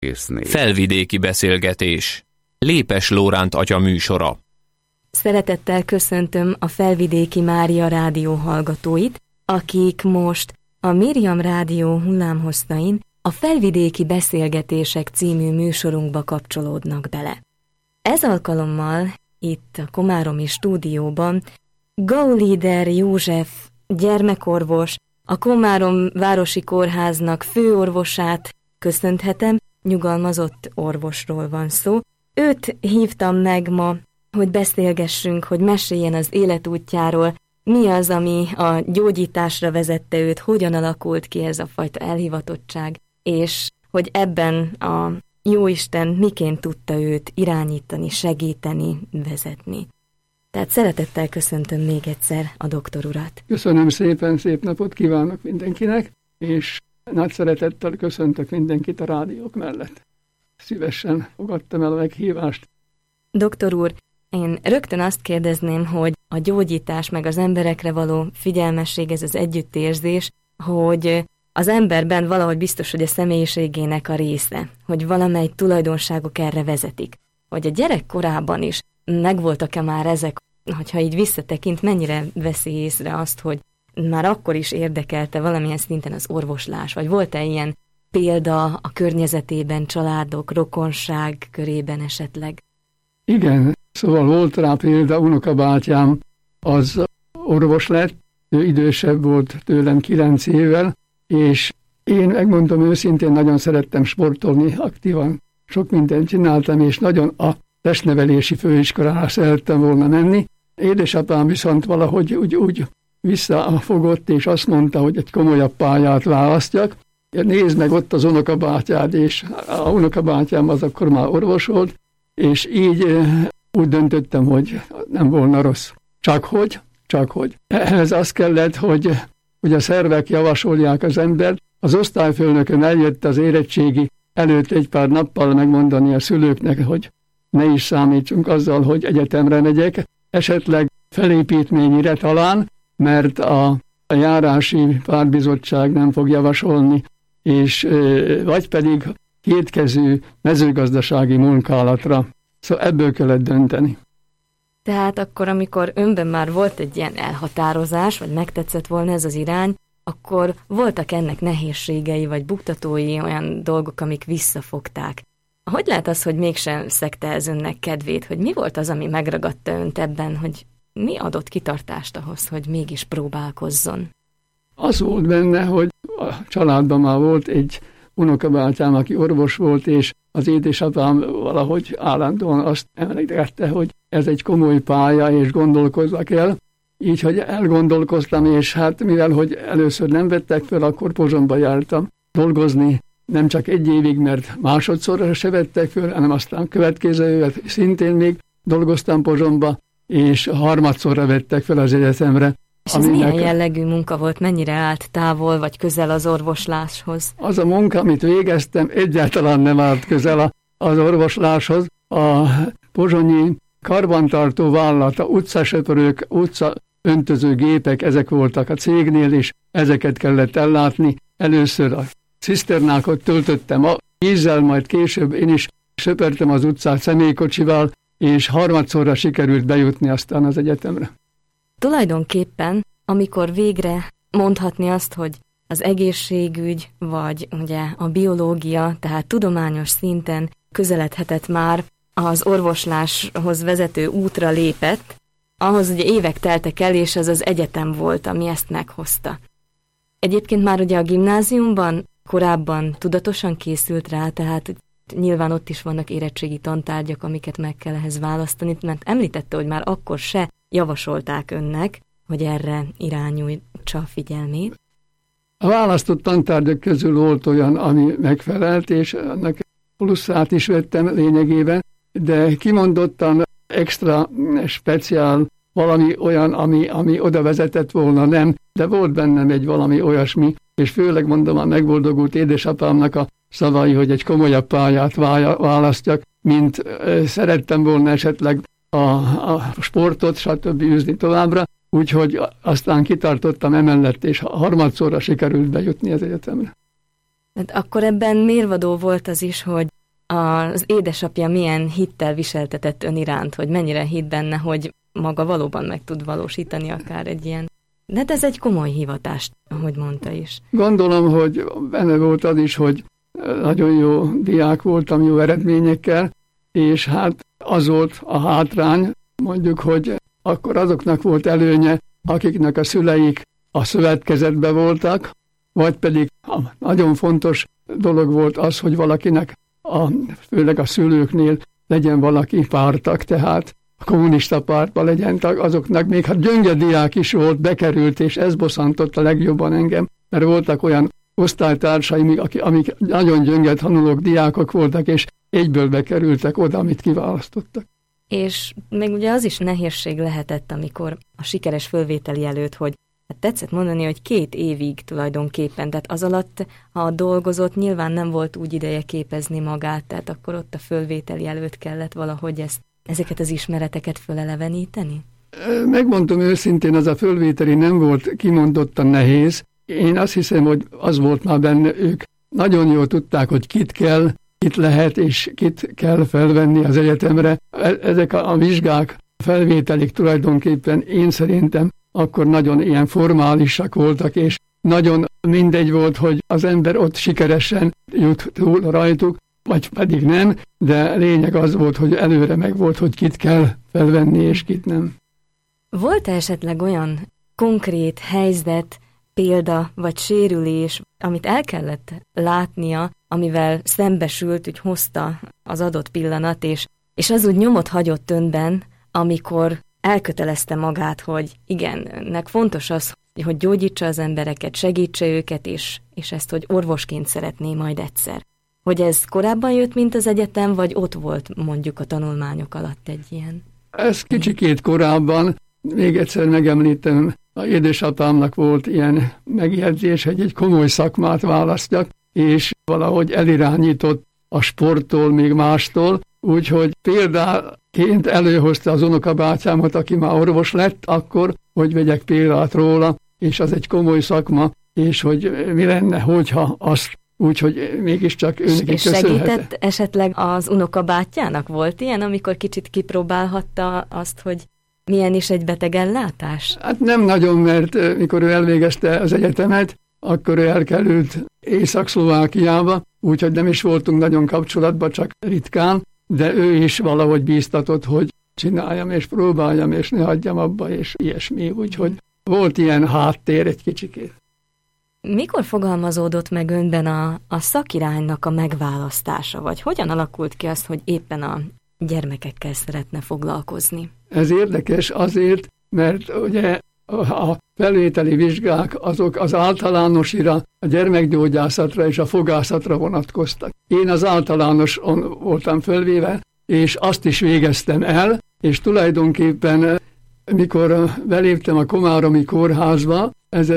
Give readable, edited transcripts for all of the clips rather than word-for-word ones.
Felvidéki beszélgetés. Lépes Lóránt atya műsora. Szeretettel köszöntöm a Felvidéki Mária rádió hallgatóit, akik most a Miriam rádió hullámhosszain a Felvidéki Beszélgetések című műsorunkba kapcsolódnak bele. Ez alkalommal itt a komáromi stúdióban Gaulider József gyermekorvos, a Komárom Városi Kórháznak főorvosát köszönhetem, nyugalmazott orvosról van szó. Őt hívtam meg ma, hogy beszélgessünk, hogy meséljen az életútjáról, mi az, ami a gyógyításra vezette őt, hogyan alakult ki ez a fajta elhivatottság, és hogy ebben a Jóisten miként tudta őt irányítani, segíteni, vezetni. Tehát szeretettel köszöntöm még egyszer a doktor urat. Köszönöm szépen, szép napot kívánok mindenkinek, és nagy szeretettel köszöntök mindenkit a rádiók mellett. Szívesen fogadtam el a meghívást. Doktor úr, én rögtön azt kérdezném, hogy a gyógyítás meg az emberekre való figyelmesség, ez az együttérzés, hogy az emberben valahogy biztos, hogy a személyiségének a része, hogy valamely tulajdonságok erre vezetik. Hogy a gyerekkorában is megvoltak-e már ezek, hogyha így visszatekint, mennyire veszi észre azt, hogy már akkor is érdekelte valamilyen szinten az orvoslás, vagy volt-e ilyen példa a környezetében, családok, rokonság körében esetleg? Igen, szóval volt rá példa, unokabátyám az orvos lett, ő idősebb volt tőlem 9 évvel, és én megmondom őszintén, nagyon szerettem sportolni, aktívan sok mindent csináltam, és nagyon a testnevelési főiskolára szerettem volna menni. Édesapám viszont valahogy úgy visszafogott, és azt mondta, hogy egy komolyabb pályát választjak. Nézd meg ott az unokabátyád, és a unokabátyám az akkor már orvos volt, és így úgy döntöttem, hogy nem volna rossz. Csak hogy. Ehhez az kellett, hogy a szervek javasolják az embert. Az osztályfőnökön eljött az érettségi előtt egy pár nappal megmondani a szülőknek, hogy ne is számítsunk azzal, hogy egyetemre megyek, esetleg felépítményire talán, mert a járási pártbizottság nem fog javasolni, és vagy pedig kétkezű mezőgazdasági munkálatra. Szóval ebből kellett dönteni. Tehát akkor, amikor önben már volt egy ilyen elhatározás, vagy megtetszett volna ez az irány, akkor voltak ennek nehézségei, vagy buktatói, olyan dolgok, amik visszafogták. Hogy lehet az, hogy mégsem szegte ez önnek kedvét, hogy mi volt az, ami megragadta önt ebben, hogy mi adott kitartást ahhoz, hogy mégis próbálkozzon? Az volt benne, hogy a családban már volt egy unokabátyám, aki orvos volt, és az édesapám valahogy állandóan azt emlegette, hogy ez egy komoly pálya, és gondolkozzak el. Így, hogy elgondolkoztam, és hát mivel, hogy először nem vettek fel, akkor Pozsonyba jártam dolgozni, nem csak 1 évig, mert másodszorra se vettek föl, hanem aztán következő évet szintén még dolgoztam Pozsonyba, és harmadszorra vettek fel az egyetemre. És ez milyen jellegű munka volt? Mennyire állt távol vagy közel az orvosláshoz? Az a munka, amit végeztem, egyáltalán nem állt közel az orvosláshoz. A pozsonyi karbantartó vállalata, utcasöpörők, utcaöntöző gépek, ezek voltak a cégnél, és ezeket kellett ellátni. Először a ciszternákat töltöttem a vízzel, majd később én is söpörtem az utcát személykocsival, és harmadszorra sikerült bejutni aztán az egyetemre. Tulajdonképpen, amikor végre mondhatni azt, hogy az egészségügy, vagy ugye a biológia, tehát tudományos szinten közeledhetett már az orvosláshoz vezető útra lépett, ahhoz ugye évek teltek el, és ez az egyetem volt, ami ezt meghozta. Egyébként már ugye a gimnáziumban korábban tudatosan készült rá, tehát nyilván ott is vannak érettségi tantárgyak, amiket meg kell ehhez választani, mert említette, hogy már akkor se javasolták önnek, hogy erre irányultsa a figyelmét. A választott tantárgyak közül volt olyan, ami megfelelt, és annak pluszát is vettem lényegében, de kimondottan extra, speciál valami olyan, ami oda vezetett volna, nem, de volt bennem egy valami olyasmi, és főleg mondom a megboldogult édesapámnak a szavai, hogy egy komolyabb pályát választjak, mint szerettem volna esetleg a sportot, stb. Űzni továbbra, úgyhogy aztán kitartottam emellett, és harmadszorra sikerült bejutni az egyetemre. Hát akkor ebben mérvadó volt az is, hogy az édesapja milyen hittel viseltetett ön iránt, hogy mennyire hitt benne, hogy maga valóban meg tud valósítani akár egy ilyen. De hát ez egy komoly hivatás, ahogy mondta is. Gondolom, hogy benne volt az is, hogy nagyon jó diák voltam, jó eredményekkel, és hát az volt a hátrány, mondjuk, hogy akkor azoknak volt előnye, akiknek a szüleik a szövetkezetben voltak, vagy pedig nagyon fontos dolog volt az, hogy valakinek, főleg a szülőknél legyen valaki pártag, tehát a kommunista pártban legyen tag, azoknak még hát gyönge diák is volt, bekerült, és ez bosszantotta legjobban engem, mert voltak olyan osztálytársaim, amik nagyon gyönge tanulók, diákok voltak, és egyből bekerültek oda, amit kiválasztottak. És még ugye az is nehézség lehetett, amikor a sikeres fölvételi előtt, hogy hát tetszett mondani, hogy 2 évig tulajdonképpen, tehát az alatt, ha dolgozott, nyilván nem volt úgy ideje képezni magát, tehát akkor ott a fölvételi előtt kellett valahogy ezeket az ismereteket föleleveníteni? Megmondom őszintén, az a fölvételi nem volt kimondottan nehéz. Én azt hiszem, hogy az volt már benne, ők nagyon jól tudták, hogy kit kell, kit lehet és kit kell felvenni az egyetemre. Ezek a vizsgák, felvételik tulajdonképpen én szerintem akkor nagyon ilyen formálisak voltak, és nagyon mindegy volt, hogy az ember ott sikeresen jut túl rajtuk, vagy pedig nem, de lényeg az volt, hogy előre meg volt, hogy kit kell felvenni, és kit nem. Volt-e esetleg olyan konkrét helyzet, példa vagy sérülés, amit el kellett látnia, amivel szembesült, úgy hozta az adott pillanat, és az úgy nyomot hagyott önben, amikor elkötelezte magát, hogy igen, nek fontos az, hogy gyógyítsa az embereket, segítse őket, és ezt, hogy orvosként szeretné majd egyszer. Hogy ez korábban jött, mint az egyetem, vagy ott volt mondjuk a tanulmányok alatt egy ilyen? Ez kicsikét korábban, még egyszer megemlítem, a édesapámnak volt ilyen megjegyzés, hogy egy komoly szakmát választjak, és valahogy elirányított a sporttól, még mástól, úgyhogy példaként előhozta az unokabátyámat, aki már orvos lett, akkor, hogy vegyek példát róla, és az egy komoly szakma, és hogy mi lenne, hogyha azt, úgyhogy mégiscsak őnek köszönhetem. És segített esetleg az unokabátyának? Volt ilyen, amikor kicsit kipróbálhatta azt, hogy milyen is egy betegellátás? Hát nem nagyon, mert mikor ő elvégezte az egyetemet, akkor ő elkerült Észak-Szlovákiába, úgyhogy nem is voltunk nagyon kapcsolatban, csak ritkán, de ő is valahogy bíztatott, hogy csináljam és próbáljam, és ne hagyjam abba, és ilyesmi, úgyhogy volt ilyen háttér egy kicsikét. Mikor fogalmazódott meg önben a szakiránynak a megválasztása, vagy hogyan alakult ki az, hogy éppen a gyermekekkel szeretne foglalkozni? Ez érdekes azért, mert ugye a felvételi vizsgák azok az általánosira, a gyermekgyógyászatra és a fogászatra vonatkoztak. Én az általánoson voltam fölvéve, és azt is végeztem el, és tulajdonképpen mikor beléptem a Komáromi kórházba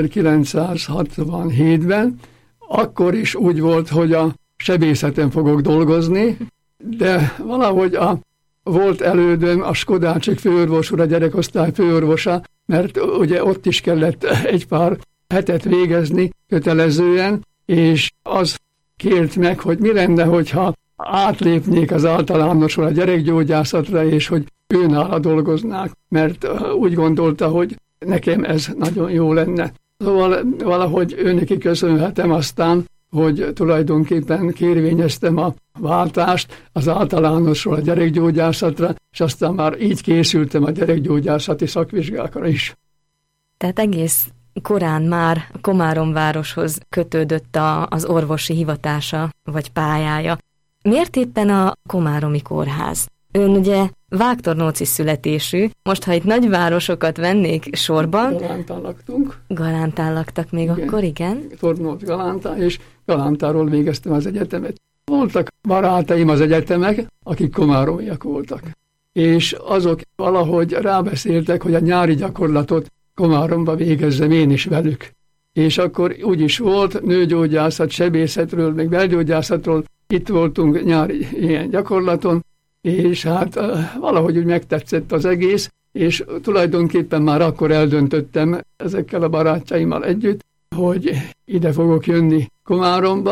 1967-ben, akkor is úgy volt, hogy a sebészeten fogok dolgozni, de valahogy volt elődöm, a Skodácsik főorvos úr, a gyerekosztály főorvosa, mert ugye ott is kellett egy pár hetet végezni kötelezően, és az kért meg, hogy mi lenne, hogyha átlépnék az általánosról a gyerekgyógyászatra, és hogy őnála dolgoznák, mert úgy gondolta, hogy nekem ez nagyon jó lenne. Szóval valahogy őneki köszönhetem aztán, hogy tulajdonképpen kérvényeztem a váltást az általánosról a gyerekgyógyászatra, és aztán már így készültem a gyerekgyógyászati szakvizsgákra is. Tehát egész korán már Komáromvároshoz kötődött az orvosi hivatása vagy pályája. Miért éppen a Komáromi kórház? Ön ugye vágtornóci születésű, most ha itt nagyvárosokat vennék sorban... Galántán laktunk. Galántán laktak még igen. Akkor, igen? Tornóc Galántán, és Galántáról végeztem az egyetemet. Voltak barátaim az egyetemek, akik komáromiak voltak. És azok valahogy rábeszéltek, hogy a nyári gyakorlatot Komáromba végezzem én is velük. És akkor úgy is volt, nőgyógyászat, sebészetről, meg belgyógyászatról, itt voltunk nyári ilyen gyakorlaton, és hát valahogy úgy megtetszett az egész, és tulajdonképpen már akkor eldöntöttem ezekkel a barátjaimmal együtt, hogy ide fogok jönni Komáromba,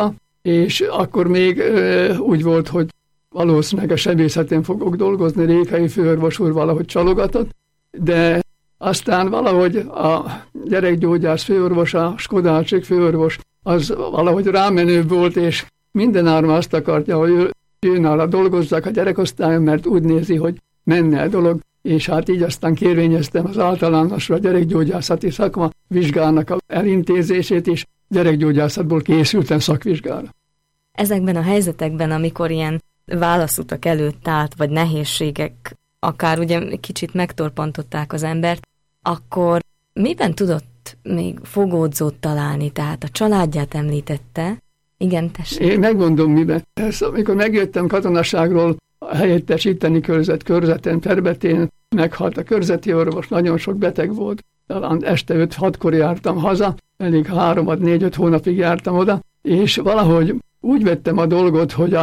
és akkor még úgy volt, hogy valószínűleg a sebészetén fogok dolgozni, Rékai főorvos úr valahogy csalogatott, de aztán valahogy a gyerekgyógyász főorvosa, Skodácsik főorvos, az valahogy rámenőbb volt, és mindenáron azt akarja, hogy ő nála dolgozzak a gyerekosztályon, mert úgy nézi, hogy menne a dolog, és hát így aztán kérvényeztem az általánosra gyerekgyógyászati szakma vizsgának a elintézését, és gyerekgyógyászatból készültem szakvizsgára. Ezekben a helyzetekben, amikor ilyen válaszutak előtt állt, vagy nehézségek, akár ugye kicsit megtorpantották az embert, akkor miben tudott még fogódzót találni? Tehát a családját említette. Igen, tessék. Én megmondom, miben. Amikor megjöttem katonaságról, helyettesíteni körzeten, Terbetén, meghalt a körzeti orvos, nagyon sok beteg volt, talán este 5-6-kor jártam haza, elég 3-4-5 hónapig jártam oda, és valahogy úgy vettem a dolgot, hogy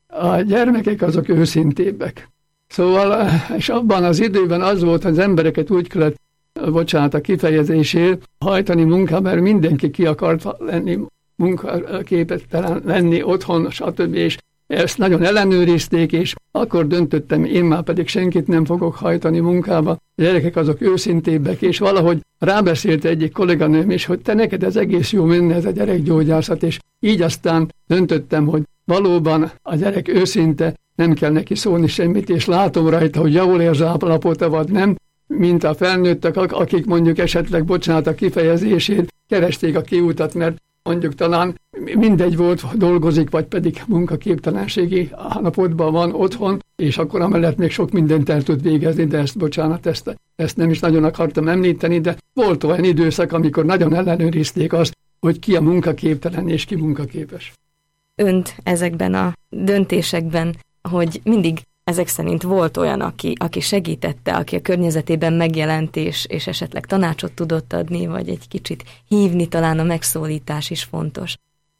a gyermekek azok őszintébbek. Szóval, és abban az időben az volt, hogy az embereket úgy kellett, bocsánat a kifejezésért, hajtani munkába, mert mindenki ki akart lenni, munkaképtelen lenni otthon, stb. És ezt nagyon ellenőrizték, és akkor döntöttem, én már pedig senkit nem fogok hajtani munkába. A gyerekek azok őszintébbek, és valahogy rábeszélt egyik kolléganőm is, hogy te neked ez egész jó menne ez a gyerekgyógyászat, és így aztán döntöttem, hogy valóban a gyerek őszinte, nem kell neki szólni semmit, és látom rajta, hogy jól érzi állapota, vagy nem, mint a felnőttek, akik mondjuk esetleg, bocsánat a kifejezését, keresték a kiútat, mert mondjuk talán mindegy volt, dolgozik, vagy pedig munkaképtelenségi állapotban van otthon, és akkor amellett még sok mindent el tud végezni, de ezt, bocsánat, ezt nem is nagyon akartam említeni, de volt olyan időszak, amikor nagyon ellenőrizték azt, hogy ki a munkaképtelen és ki munkaképes. Önt ezekben a döntésekben, hogy mindig ezek szerint volt olyan, aki segítette, aki a környezetében megjelent, és esetleg tanácsot tudott adni, vagy egy kicsit hívni, talán a megszólítás is fontos.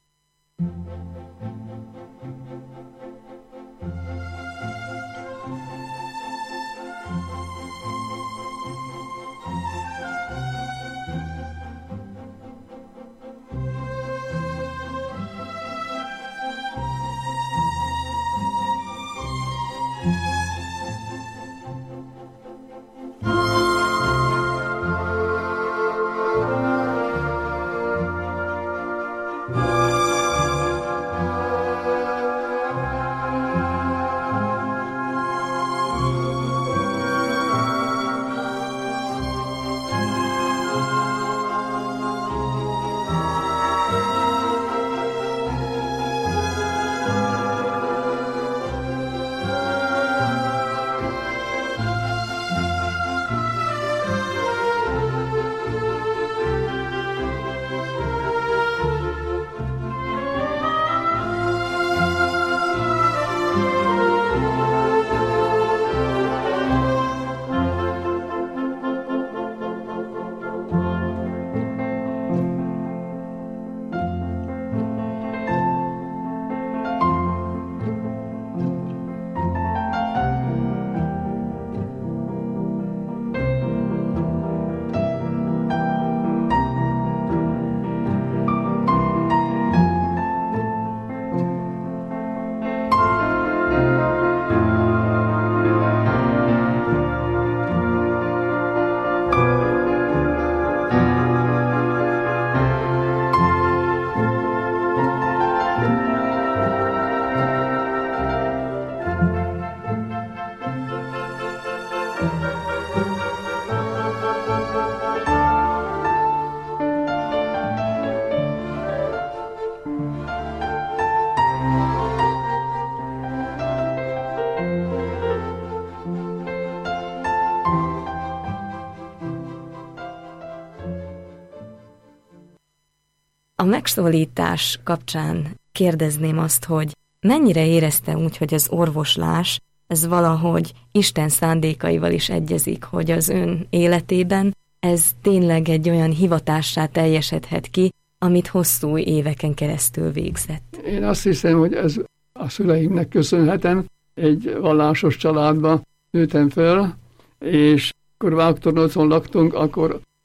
A megszólítás kapcsán kérdezném azt, hogy mennyire érezte úgy, hogy az orvoslás, ez valahogy Isten szándékaival is egyezik, hogy az ön életében ez tényleg egy olyan hivatássá teljesedhet ki, amit hosszú éveken keresztül végzett. Én azt hiszem, hogy ez a szüleimnek köszönhetem. Egy vallásos családba nőttem föl, és akkor Vágtornocon laktunk, akkor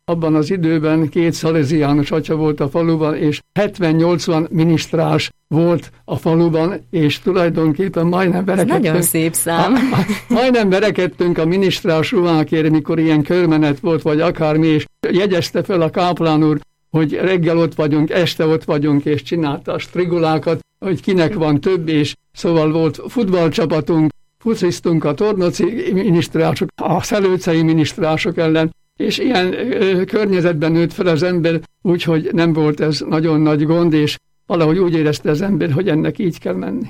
abban az időben 2 szaleziánus atya volt a faluban, és 70-80 minisztrás volt a faluban, és tulajdonképpen majdnem verekedtünk. Nagyon szép szám. Majdnem verekedtünk a minisztrás ruhákért, mikor ilyen körmenet volt, vagy akármi, és jegyezte fel a káplán úr, hogy reggel ott vagyunk, este ott vagyunk, és csinálta a strigulákat, hogy kinek van több, és szóval volt futballcsapatunk, fociztunk a tornoci minisztrások, a szelőcei minisztrások ellen, és ilyen környezetben nőtt fel az ember, úgyhogy nem volt ez nagyon nagy gond, és valahogy úgy érezte az ember, hogy ennek így kell menni.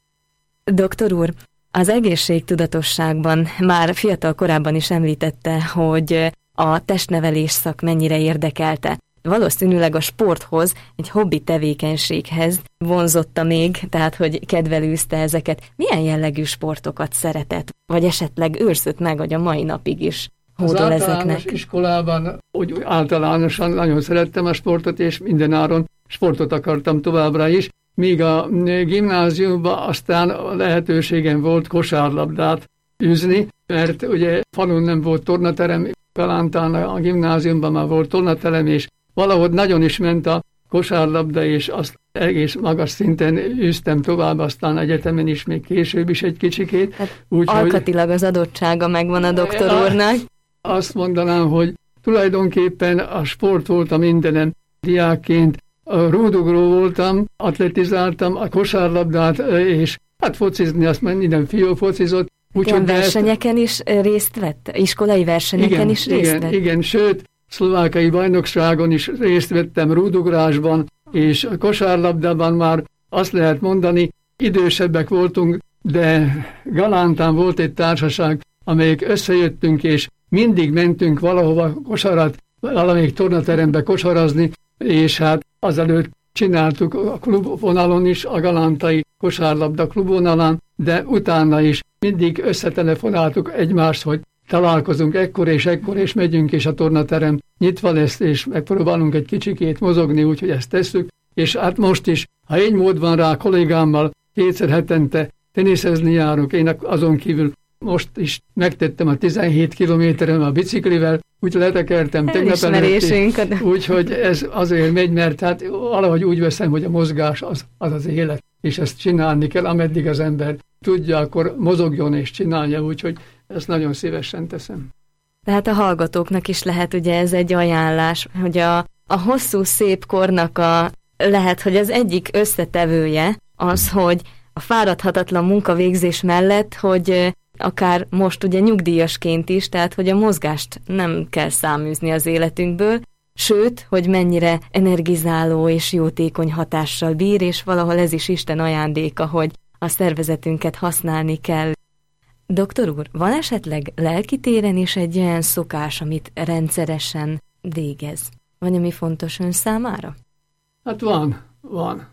Doktor úr, az egészségtudatosságban már fiatal korában is említette, hogy a testnevelés szak mennyire érdekelte. Valószínűleg a sporthoz, egy hobbi tevékenységhez vonzotta még, tehát hogy kedvelőzte ezeket. Milyen jellegű sportokat szeretett, vagy esetleg őrzött meg, hogy a mai napig is hódol ezeknek? Az általános iskolában úgy általánosan nagyon szerettem a sportot, és mindenáron sportot akartam továbbra is, míg a gimnáziumban aztán lehetőségem volt kosárlabdát űzni, mert ugye falun nem volt tornaterem, Kalántán a gimnáziumban már volt tornaterem, és valahogy nagyon is ment a kosárlabda, és azt egész magas szinten űztem tovább, aztán egyetemen is, még később is egy kicsikét. Alkatilag az adottsága megvan a doktor úrnak. Azt mondanám, hogy tulajdonképpen a sport volt a mindenem. Diákként rúdugró voltam, atletizáltam, a kosárlabdát, és hát focizni, azt már minden fiú focizott. Úgyhogy versenyeken is részt vett? Iskolai versenyeken is részt vett? Igen, sőt, szlovákiai bajnokságon is részt vettem rúdugrásban, és a kosárlabdában már azt lehet mondani, idősebbek voltunk, de Galántán volt egy társaság, amelyik összejöttünk, és mindig mentünk valahova kosarat, valamelyik tornaterembe kosarazni, és hát azelőtt csináltuk a klubvonalon is, a galántai kosárlabda klubvonalán, de utána is mindig összetelefonáltuk egymást, hogy találkozunk ekkor, és megyünk, és a tornaterem nyitva lesz, és megpróbálunk egy kicsikét mozogni, úgyhogy ezt tesszük. És hát most is, ha egy mód van rá, kollégámmal 2 hetente teniszezni járok, én azon kívül most is megtettem a 17 kilométeren a biciklivel, úgy letekertem tegnap előtti, úgyhogy ez azért megy, mert hát valahogy úgy veszem, hogy a mozgás az élet, és ezt csinálni kell, ameddig az ember tudja, akkor mozogjon és csinálja, úgyhogy ezt nagyon szívesen teszem. Tehát a hallgatóknak is lehet ugye ez egy ajánlás, hogy a hosszú szép kornak lehet, hogy az egyik összetevője az, hogy a fáradhatatlan munkavégzés mellett, hogy akár most ugye nyugdíjasként is, tehát hogy a mozgást nem kell száműzni az életünkből, sőt, hogy mennyire energizáló és jótékony hatással bír, és valahol ez is Isten ajándéka, hogy a szervezetünket használni kell. Doktor úr, van esetleg lelkitéren is egy olyan szokás, amit rendszeresen végez? Vagy ami fontos ön számára? Hát van.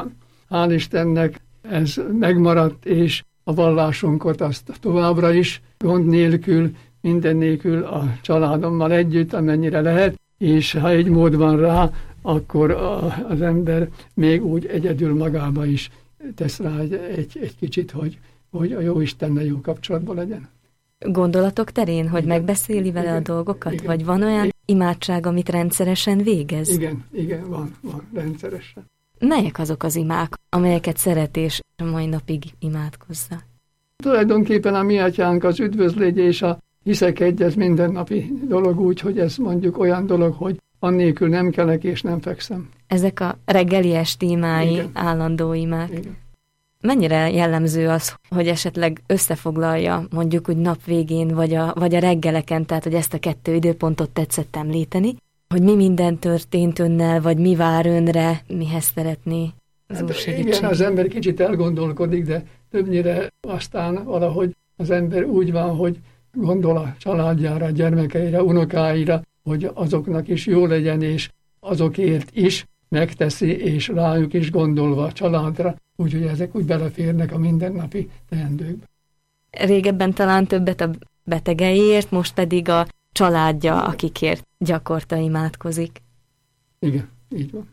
Hál' Istennek ez megmaradt, és a vallásunkat azt továbbra is gond nélkül, minden nélkül a családommal együtt, amennyire lehet, és ha egy mód van rá, akkor az ember még úgy egyedül magába is tesz rá egy kicsit, hogy a jó Istennel jó kapcsolatban legyen. Gondolatok terén, hogy megbeszéli vele a dolgokat? Igen. Vagy van olyan imádság, amit rendszeresen végez? Igen, van rendszeresen. Melyek azok az imák, amelyeket szeret és a mai napig imádkozza? Tulajdonképpen a mi atyánk az üdvözlégy és a hiszek egy, ez mindennapi dolog úgy, hogy ez mondjuk olyan dolog, hogy annélkül nem kelek és nem fekszem. Ezek a reggeli esti imái, igen. Állandó imák. Igen. Mennyire jellemző az, hogy esetleg összefoglalja mondjuk úgy nap végén, vagy a reggeleken, tehát hogy ezt a 2 időpontot tetszett említeni, hogy mi minden történt önnel, vagy mi vár önre, mihez szeretné az Úr segítségét? Igen, az ember kicsit elgondolkodik, de többnyire aztán valahogy az ember úgy van, hogy gondol a családjára, a gyermekeire, unokáira, hogy azoknak is jó legyen, és azokért is megteszi, és rájuk is gondolva a családra, úgyhogy ezek úgy beleférnek a mindennapi teendőkbe. Régebben talán többet a betegeiért, most pedig a családja, akikért gyakorta imádkozik. Igen, így van.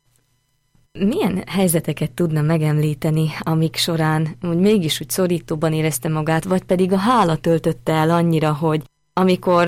Milyen helyzeteket tudna megemlíteni, amik során úgy mégis úgy szorítóban érezte magát, vagy pedig a hála töltötte el annyira, hogy amikor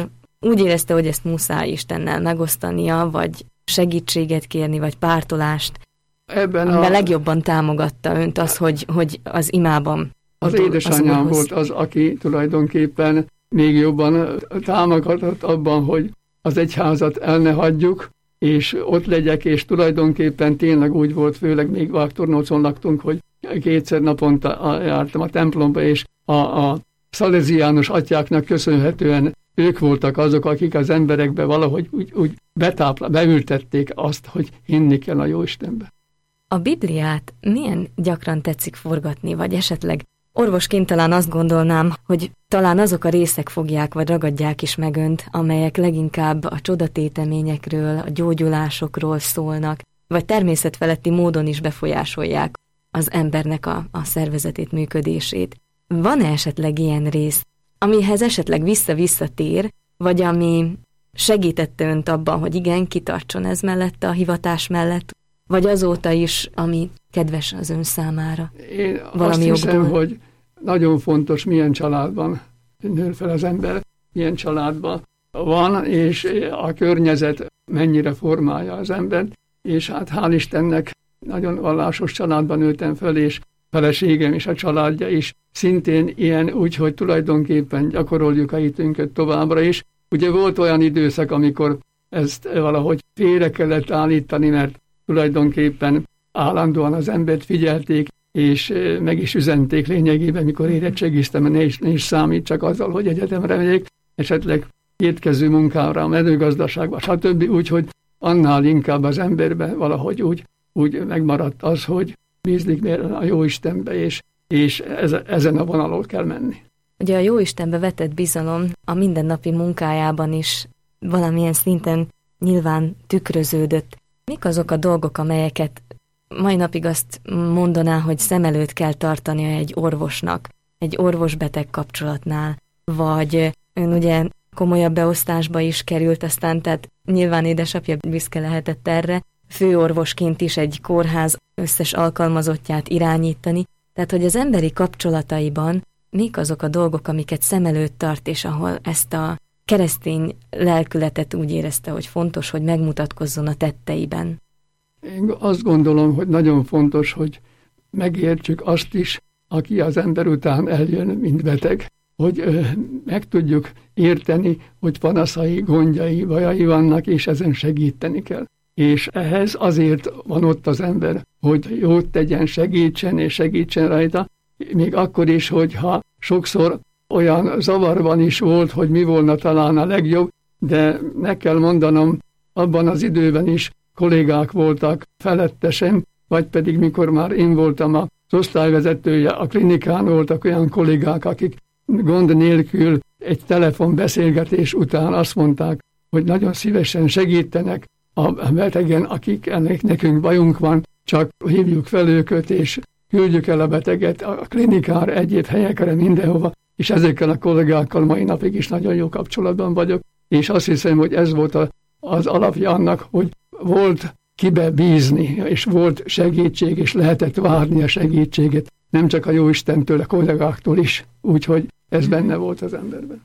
úgy érezte, hogy ezt muszáj Istennel megosztania, vagy segítséget kérni, vagy pártolást, amiben legjobban támogatta önt az, hogy az imában. Az édesanyám volt az, aki tulajdonképpen még jobban támogatott abban, hogy az egyházat el ne hagyjuk, és ott legyek, és tulajdonképpen tényleg úgy volt, főleg még Vágtornócon laktunk, hogy 2 naponta jártam a templomba, és a szaleziánus atyáknak köszönhetően ők voltak azok, akik az emberekbe valahogy úgy beültették azt, hogy hinni kell a Jóistenbe. A Bibliát milyen gyakran tetszik forgatni, vagy esetleg orvosként talán azt gondolnám, hogy talán azok a részek fogják, vagy ragadják is meg önt, amelyek leginkább a csodatéteményekről, a gyógyulásokról szólnak, vagy természetfeletti módon is befolyásolják az embernek a szervezetét, működését. Van-e esetleg ilyen rész, amihez esetleg vissza-visszatér, vagy ami segítette önt abban, hogy igen, kitartson ez mellett, a hivatás mellett, vagy azóta is, ami kedves az ön számára? Én azt hiszem, hogy nagyon fontos, milyen családban nő fel az ember, milyen családban van, és a környezet mennyire formálja az embert, és hát hál' Istennek nagyon vallásos családban nőttem fel, és feleségem és a családja is szintén ilyen, úgyhogy tulajdonképpen gyakoroljuk a hitünket továbbra is. Ugye volt olyan időszak, amikor ezt valahogy félre kellett állítani, mert tulajdonképpen állandóan az embert figyelték, és meg is üzenték lényegében, mikor érettségiztem, ne is számít csak azzal, hogy egyetemre megyek, esetleg étkező munkára, a mezőgazdaságba, stb. Úgyhogy annál inkább az emberben valahogy úgy megmaradt az, hogy bízlik a Jóistenbe, és ezen a vonalon kell menni. Ugye a Jóistenbe vetett bizalom a mindennapi munkájában is valamilyen szinten nyilván tükröződött. Mik azok a dolgok, amelyeket mai napig azt mondaná, hogy szem előtt kell tartania egy orvosnak, egy orvos-beteg kapcsolatnál, vagy ön ugye komolyabb beosztásba is került aztán, tehát nyilván édesapja büszke lehetett erre, főorvosként is egy kórház összes alkalmazottját irányítani, tehát hogy az emberi kapcsolataiban mik azok a dolgok, amiket szem előtt tart, és ahol ezt a keresztény lelkületet úgy érezte, hogy fontos, hogy megmutatkozzon a tetteiben. Én azt gondolom, hogy nagyon fontos, hogy megértsük azt is, aki az ember után eljön, mint beteg, hogy meg tudjuk érteni, hogy panaszai, gondjai, bajai vannak, és ezen segíteni kell. És ehhez azért van ott az ember, hogy jót tegyen, segítsen, és segítsen rajta, még akkor is, hogyha sokszor olyan zavarban is volt, hogy mi volna talán a legjobb, de meg kell mondanom, abban az időben is kollégák voltak felettesem, vagy pedig mikor már én voltam az osztályvezetője, a klinikán voltak olyan kollégák, akik gond nélkül egy telefonbeszélgetés után azt mondták, hogy nagyon szívesen segítenek a betegen, akiknek nekünk bajunk van, csak hívjuk fel őket, és küldjük el a beteget a klinikára, egyéb helyekre, mindenhova, és ezekkel a kollégákkal mai napig is nagyon jó kapcsolatban vagyok, és azt hiszem, hogy ez volt az alapja annak, hogy volt kibe bízni, és volt segítség, és lehetett várni a segítséget, nem csak a Jóistentől, a kollégáktól is, úgyhogy ez benne volt az emberben.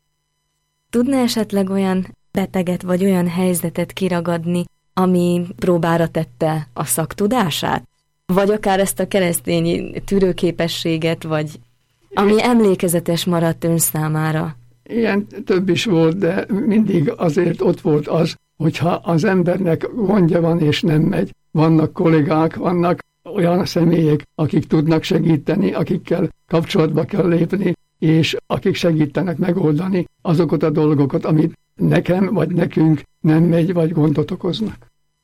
Tudna esetleg olyan beteget, vagy olyan helyzetet kiragadni, ami próbára tette a szaktudását? Vagy akár ezt a keresztény tűrőképességet, vagy ami emlékezetes maradt ön számára? Ilyen több is volt, de mindig azért ott volt az, hogyha az embernek gondja van és nem megy. Vannak kollégák, vannak olyan személyek, akik tudnak segíteni, akikkel kapcsolatba kell lépni, és akik segítenek megoldani azokat a dolgokat, amit nekem vagy nekünk nem megy, vagy gondot okoznak.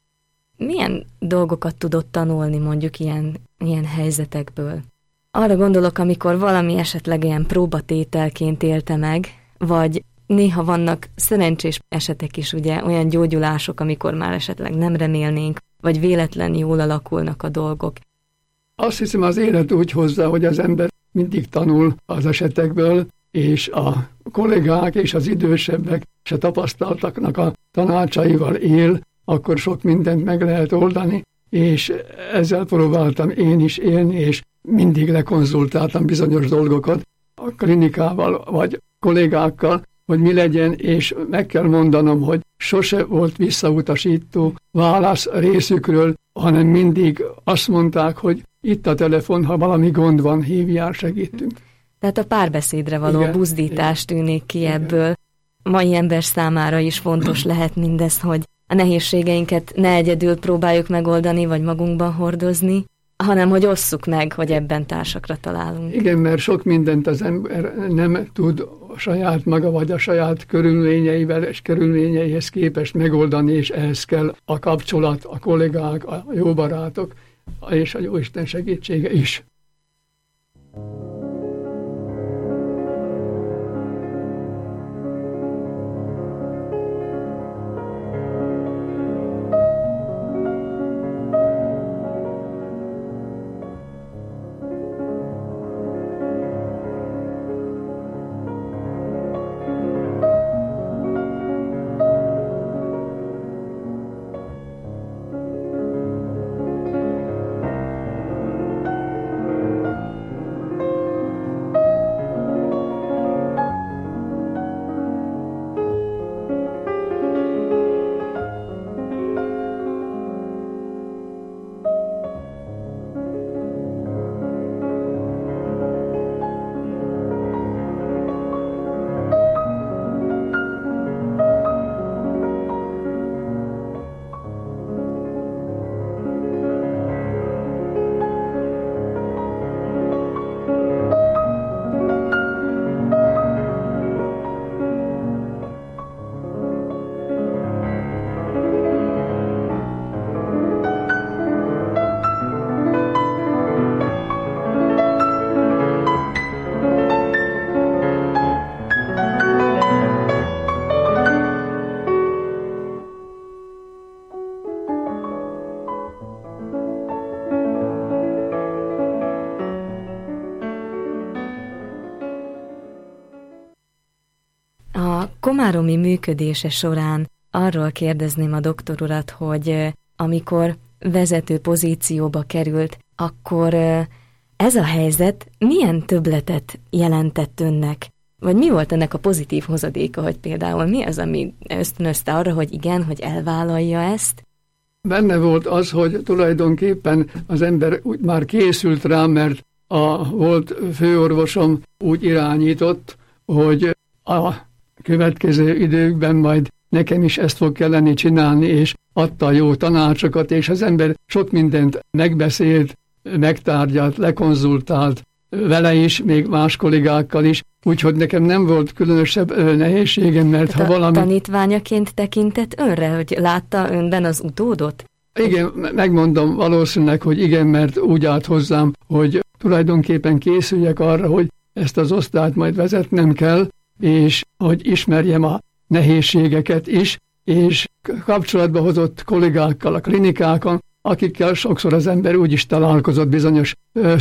Milyen dolgokat tudott tanulni mondjuk ilyen helyzetekből? Arra gondolok, amikor valami esetleg ilyen próbatételként élte meg, vagy néha vannak szerencsés esetek is, ugye, olyan gyógyulások, amikor már esetleg nem remélnénk, vagy véletlen jól alakulnak a dolgok. Azt hiszem, az élet úgy hozza, hogy az ember mindig tanul az esetekből, és a kollégák és az idősebbek és a tapasztaltaknak a tanácsaival él, akkor sok mindent meg lehet oldani, és ezzel próbáltam én is élni, és mindig lekonzultáltam bizonyos dolgokat a klinikával vagy kollégákkal, hogy mi legyen, és meg kell mondanom, hogy sose volt visszautasító válasz részükről, hanem mindig azt mondták, hogy itt a telefon, ha valami gond van, hívjál, segítünk. Tehát a párbeszédre való buzdítás tűnik ki ebből. Mai ember számára is fontos lehet mindez, hogy a nehézségeinket ne egyedül próbáljuk megoldani, vagy magunkban hordozni, hanem hogy osszuk meg, hogy ebben társakra találunk. Igen, mert sok mindent az ember nem tud a saját maga, vagy a saját körülményeivel és körülményeihez képest megoldani, és ehhez kell a kapcsolat, a kollégák, a jó barátok, és a Jóisten segítsége is. Komáromi működése során arról kérdezném a doktor urat, hogy amikor vezető pozícióba került, akkor ez a helyzet milyen többletet jelentett önnek? Vagy mi volt ennek a pozitív hozadéka, hogy például mi az, ami ösztönözte arra, hogy igen, hogy elvállalja ezt? Benne volt az, hogy tulajdonképpen az ember úgy már készült rá, mert a volt főorvosom úgy irányított, hogy a következő időkben majd nekem is ezt fog kelleni csinálni, és adta jó tanácsokat, és az ember sok mindent megbeszélt, megtárgyalt, lekonzultált vele is, még más kollégákkal is, úgyhogy nekem nem volt különösebb nehézségem, mert tehát ha valami... tanítványaként tekintett önre, hogy látta önben az utódot? Igen, megmondom valószínűleg, hogy igen, mert úgy állt hozzám, hogy tulajdonképpen készüljek arra, hogy ezt az osztályt majd vezetnem kell, és hogy ismerjem a nehézségeket is, és kapcsolatba hozott kollégákkal a klinikákon, akikkel sokszor az ember úgy is találkozott bizonyos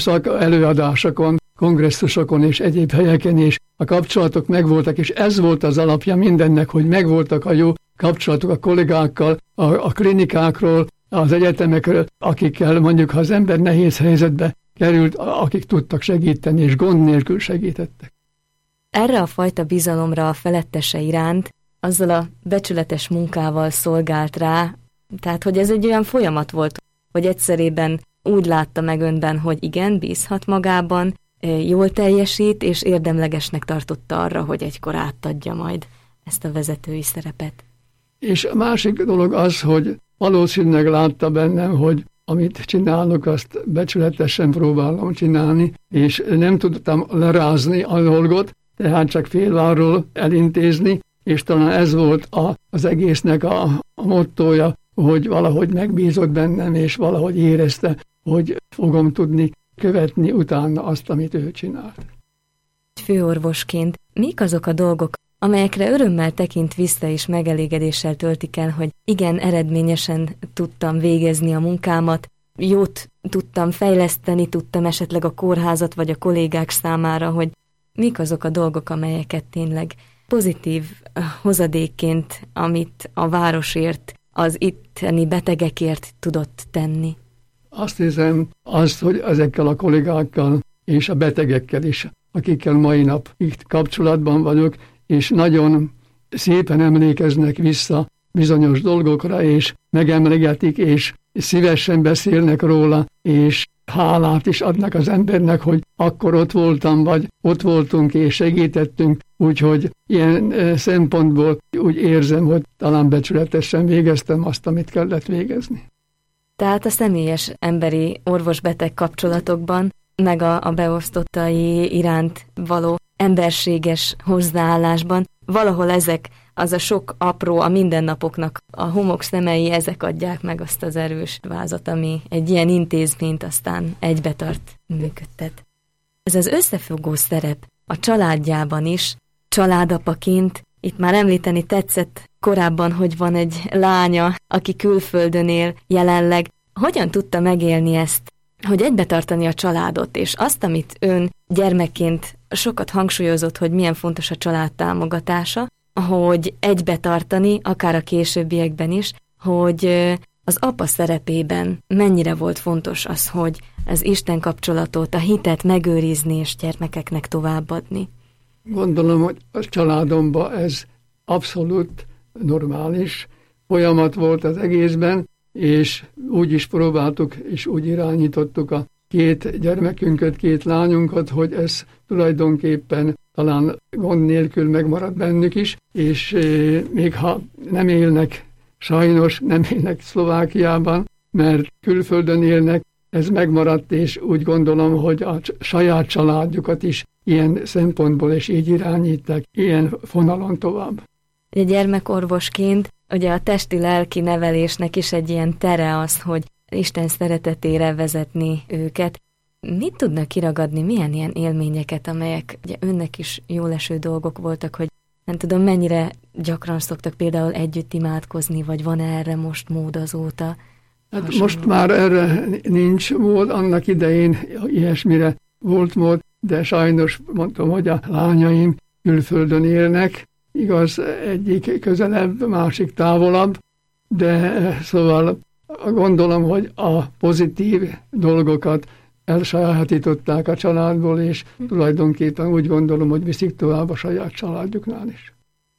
előadásokon, kongresszusokon és egyéb helyeken, és a kapcsolatok megvoltak, és ez volt az alapja mindennek, hogy megvoltak a jó kapcsolatok a kollégákkal, a klinikákról, az egyetemekről, akikkel mondjuk, ha az ember nehéz helyzetbe került, akik tudtak segíteni, és gond nélkül segítettek. Erre a fajta bizalomra a felettese iránt azzal a becsületes munkával szolgált rá, tehát hogy ez egy olyan folyamat volt, hogy egyszerében úgy látta meg önben, hogy igen, bízhat magában, jól teljesít, és érdemlegesnek tartotta arra, hogy egykor átadja majd ezt a vezetői szerepet. És a másik dolog az, hogy valószínűleg látta bennem, hogy amit csinálok, azt becsületesen próbálom csinálni, és nem tudtam lerázni a dolgot, tehát csak félváról elintézni, és talán ez volt az egésznek a mottója, hogy valahogy megbízott bennem, és valahogy érezte, hogy fogom tudni követni utána azt, amit ő csinált. Főorvosként mik azok a dolgok, amelyekre örömmel tekint vissza és megelégedéssel töltik el, hogy igen, eredményesen tudtam végezni a munkámat, jót tudtam fejleszteni, tudtam esetleg a kórházat vagy a kollégák számára, hogy mik azok a dolgok, amelyeket tényleg pozitív hozadékként, amit a városért, az itteni betegekért tudott tenni? Azt hiszem, hogy ezekkel a kollégákkal és a betegekkel is, akikkel mai nap itt kapcsolatban vagyok, és nagyon szépen emlékeznek vissza bizonyos dolgokra, és megemlegetik, és szívesen beszélnek róla, és hálát is adnak az embernek, hogy akkor ott voltam, vagy ott voltunk, és segítettünk, úgyhogy ilyen szempontból úgy érzem, hogy talán becsületesen végeztem azt, amit kellett végezni. Tehát a személyes emberi orvos-beteg kapcsolatokban, meg a beosztottai iránt való emberséges hozzáállásban valahol ezek, az a sok apró, a mindennapoknak a homokszemei, ezek adják meg azt az erős vázat, ami egy ilyen intézményt aztán egybetart, működtet. Ez az összefogó szerep a családjában is, családapaként, itt már említeni tetszett korábban, hogy van egy lánya, aki külföldön él jelenleg. Hogyan tudta megélni ezt, hogy egybetartani a családot, és azt, amit ön gyermekként sokat hangsúlyozott, hogy milyen fontos a család támogatása, hogy egybetartani, akár a későbbiekben is, hogy az apa szerepében mennyire volt fontos az, hogy az Isten kapcsolatot, a hitet megőrizni és gyermekeknek továbbadni? Gondolom, hogy a családomban ez abszolút normális folyamat volt az egészben, és úgy is próbáltuk, és úgy irányítottuk a két gyermekünket, két lányunkat, hogy ez tulajdonképpen talán gond nélkül megmarad bennük is, és még ha nem élnek, sajnos nem élnek Szlovákiában, mert külföldön élnek, ez megmaradt, és úgy gondolom, hogy a saját családjukat is ilyen szempontból és így irányítják, ilyen fonalon tovább. Gyermekorvosként ugye a testi-lelki nevelésnek is egy ilyen tere az, hogy Isten szeretetére vezetni őket. Mit tudnak kiragadni, milyen ilyen élményeket, amelyek ugye önnek is jól eső dolgok voltak, hogy nem tudom, mennyire gyakran szoktak például együtt imádkozni, vagy van erre most mód azóta? Hát most már erre nincs mód, annak idején ilyesmire volt mód, de sajnos mondtam, hogy a lányaim külföldön élnek, igaz, egyik közelebb, másik távolabb, de szóval gondolom, hogy a pozitív dolgokat elsajátították a családból, és tulajdonképpen úgy gondolom, hogy viszik tovább a saját családjuknál is.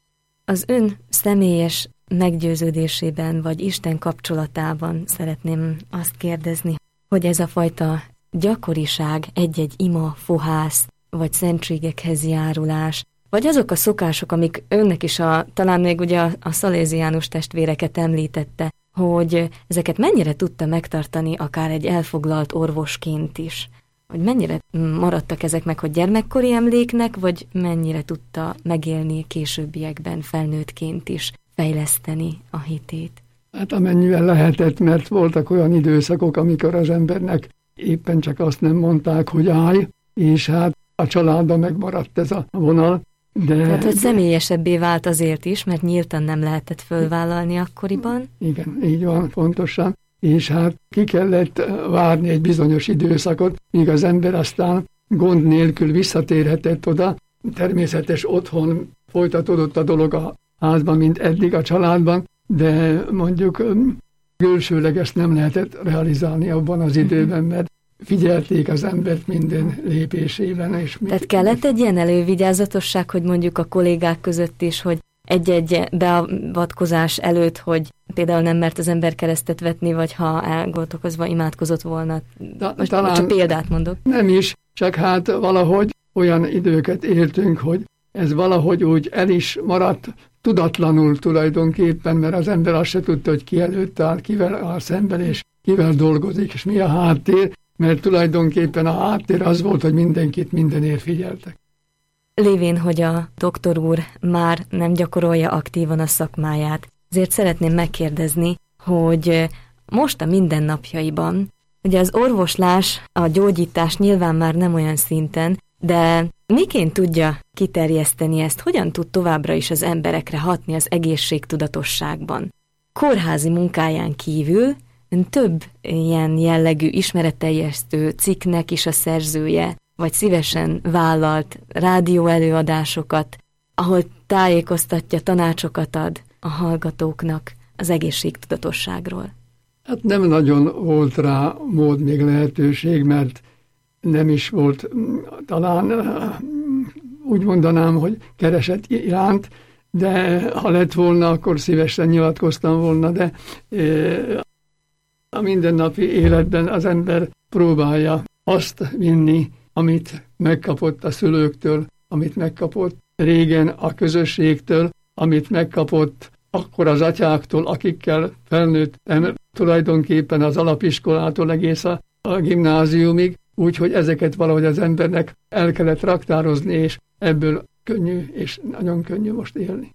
Az ön személyes meggyőződésében, vagy Isten kapcsolatában szeretném azt kérdezni, hogy ez a fajta gyakoriság, egy-egy ima, fohász, vagy szentségekhez járulás, vagy azok a szokások, amik önnek is talán még ugye a szaléziánus testvéreket említette, hogy ezeket mennyire tudta megtartani akár egy elfoglalt orvosként is? Hogy mennyire maradtak ezek meg, hogy gyermekkori emléknek, vagy mennyire tudta megélni későbbiekben felnőttként is, fejleszteni a hitét? Hát amennyivel lehetett, mert voltak olyan időszakok, amikor az embernek éppen csak azt nem mondták, hogy állj, és hát a családban megmaradt ez a vonal. Tehát, hogy személyesebbé vált azért is, mert nyíltan nem lehetett fölvállalni akkoriban. Igen, így van, pontosan. És hát ki kellett várni egy bizonyos időszakot, míg az ember aztán gond nélkül visszatérhetett oda. Természetes otthon folytatódott a dolog a házban, mint eddig a családban, de mondjuk külsőleg ezt nem lehetett realizálni abban az időben, mert figyelték az embert minden lépésében. Tehát kellett egy ilyen elővigyázatosság, hogy mondjuk a kollégák között is, hogy egy-egy beavatkozás előtt, hogy például nem mert az ember keresztet vetni, vagy ha elgondolkozva imádkozott volna. Most csak példát mondok. Nem is, csak hát valahogy olyan időket éltünk, hogy ez valahogy úgy el is maradt tudatlanul tulajdonképpen, mert az ember azt se tudta, hogy ki előtt áll, kivel áll szemben, és kivel dolgozik, és mi a háttér, mert tulajdonképpen a háttér az volt, hogy mindenkit mindenért figyeltek. Lévén, hogy a doktor úr már nem gyakorolja aktívan a szakmáját, ezért szeretném megkérdezni, hogy most a mindennapjaiban, ugye az orvoslás, a gyógyítás nyilván már nem olyan szinten, de miként tudja kiterjeszteni ezt, hogyan tud továbbra is az emberekre hatni az egészségtudatosságban? Kórházi munkáján kívül ön több ilyen jellegű ismeretterjesztő cikknek is a szerzője, vagy szívesen vállalt rádióelőadásokat, ahol tájékoztatja, tanácsokat ad a hallgatóknak az egészségtudatosságról. Hát nem nagyon volt rá mód még lehetőség, mert nem is volt talán úgy mondanám, hogy kereset iránt, de ha lett volna, akkor szívesen nyilatkoztam volna, de a mindennapi életben az ember próbálja azt vinni, amit megkapott a szülőktől, amit megkapott régen a közösségtől, amit megkapott akkor az atyáktól, akikkel felnőttem tulajdonképpen az alapiskolától egész a gimnáziumig, úgyhogy ezeket valahogy az embernek el kellett raktározni, és ebből könnyű, és nagyon könnyű most élni.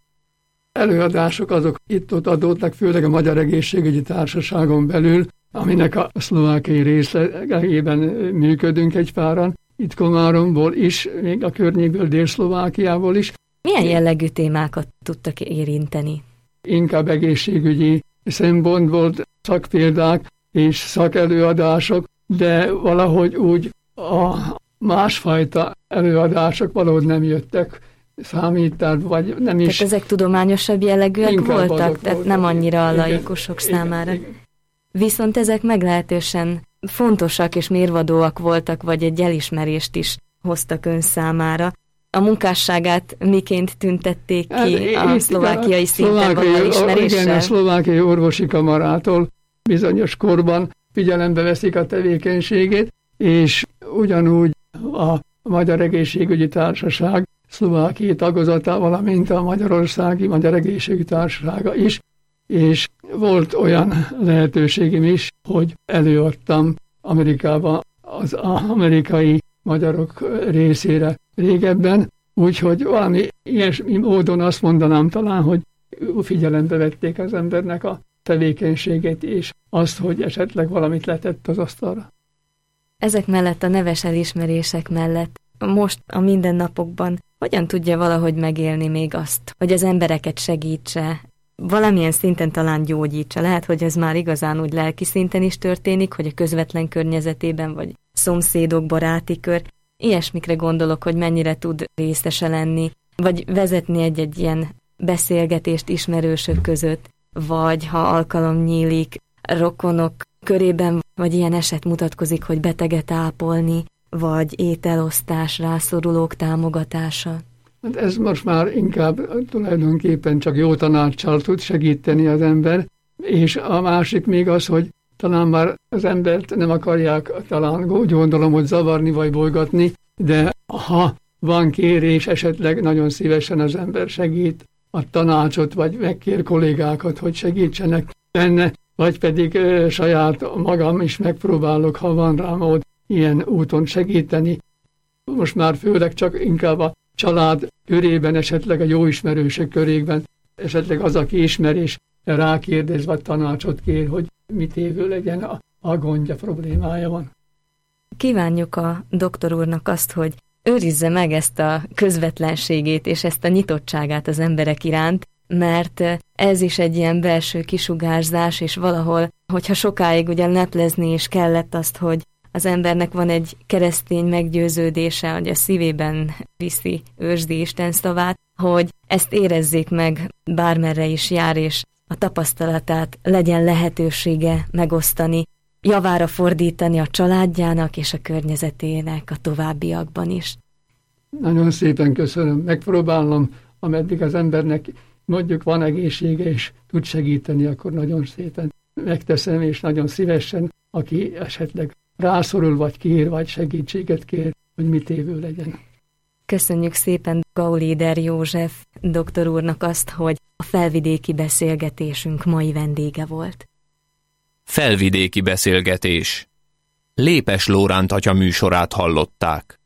Előadások azok itt-ott adódnak, főleg a Magyar Egészségügyi Társaságon belül, aminek a szlovákiai részlegében működünk egyfáran, itt Komáromból is, még a környékből, Dél-Szlovákiából is. Milyen jellegű témákat tudtak érinteni? Inkább egészségügyi szempont volt, szakpéldák és szakelőadások, de valahogy úgy a másfajta előadások valahogy nem jöttek számításba, vagy nem is. Tehát ezek tudományosabb jellegűek voltak, tehát nem annyira a laikusok számára. Igen. Viszont ezek meglehetősen fontosak és mérvadóak voltak, vagy egy elismerést is hoztak ön számára. A munkásságát miként tüntették ki a szlovákiai szinten való elismeréssel? Igen, a szlovákiai orvosi kamarától bizonyos korban figyelembe veszik a tevékenységét, és ugyanúgy a Magyar Egészségügyi Társaság szlovákiai tagozata, valamint a Magyarországi Magyar Egészségügyi Társasága is, és volt olyan lehetőségem is, hogy előadtam Amerikában az amerikai magyarok részére régebben, úgyhogy valami ilyesmi módon azt mondanám talán, hogy figyelembe vették az embernek a tevékenységét, és azt, hogy esetleg valamit letett az asztalra. Ezek mellett, a neves elismerések mellett most a mindennapokban hogyan tudja valahogy megélni még azt, hogy az embereket segítse, valamilyen szinten talán gyógyítsa? Lehet, hogy ez már igazán úgy lelki szinten is történik, hogy a közvetlen környezetében, vagy szomszédok, baráti kör. Ilyesmikre gondolok, hogy mennyire tud részese lenni, vagy vezetni egy ilyen beszélgetést ismerősök között, vagy ha alkalom nyílik, rokonok körében, vagy ilyen eset mutatkozik, hogy beteget ápolni, vagy ételosztás, rászorulók támogatása. Hát ez most már inkább tulajdonképpen csak jó tanáccsal tud segíteni az ember, és a másik még az, hogy talán már az embert nem akarják talán úgy gondolom, hogy zavarni vagy bolygatni, de ha van kérés, esetleg nagyon szívesen az ember segít a tanácsot, vagy megkér kollégákat, hogy segítsenek benne, vagy pedig saját magam is megpróbálok, ha van rá mód, ilyen úton segíteni. Most már főleg csak inkább a család körében, esetleg a jó ismerősök körében, esetleg az, aki ismer és rákérdez, vagy tanácsot kér, hogy mit évő legyen, a gondja, problémája van. Kívánjuk a doktor úrnak azt, hogy őrizze meg ezt a közvetlenségét és ezt a nyitottságát az emberek iránt, mert ez is egy ilyen belső kisugárzás, és valahol, hogyha sokáig ugye leplezni is kellett azt, hogy az embernek van egy keresztény meggyőződése, hogy a szívében viszi, őrzi Isten szavát, hogy ezt érezzék meg, bármerre is jár, és a tapasztalatát legyen lehetősége megosztani, javára fordítani a családjának és a környezetének a továbbiakban is. Nagyon szépen köszönöm, megpróbálom, ameddig az embernek mondjuk van egészsége és tud segíteni, akkor nagyon szépen megteszem, és nagyon szívesen, aki esetleg rászorul, vagy kér, vagy segítséget kér, hogy mit évő legyen. Köszönjük szépen Gaulider József doktor úrnak azt, hogy a felvidéki beszélgetésünk mai vendége volt. Felvidéki beszélgetés. Lépes Lóránt atya műsorát hallották.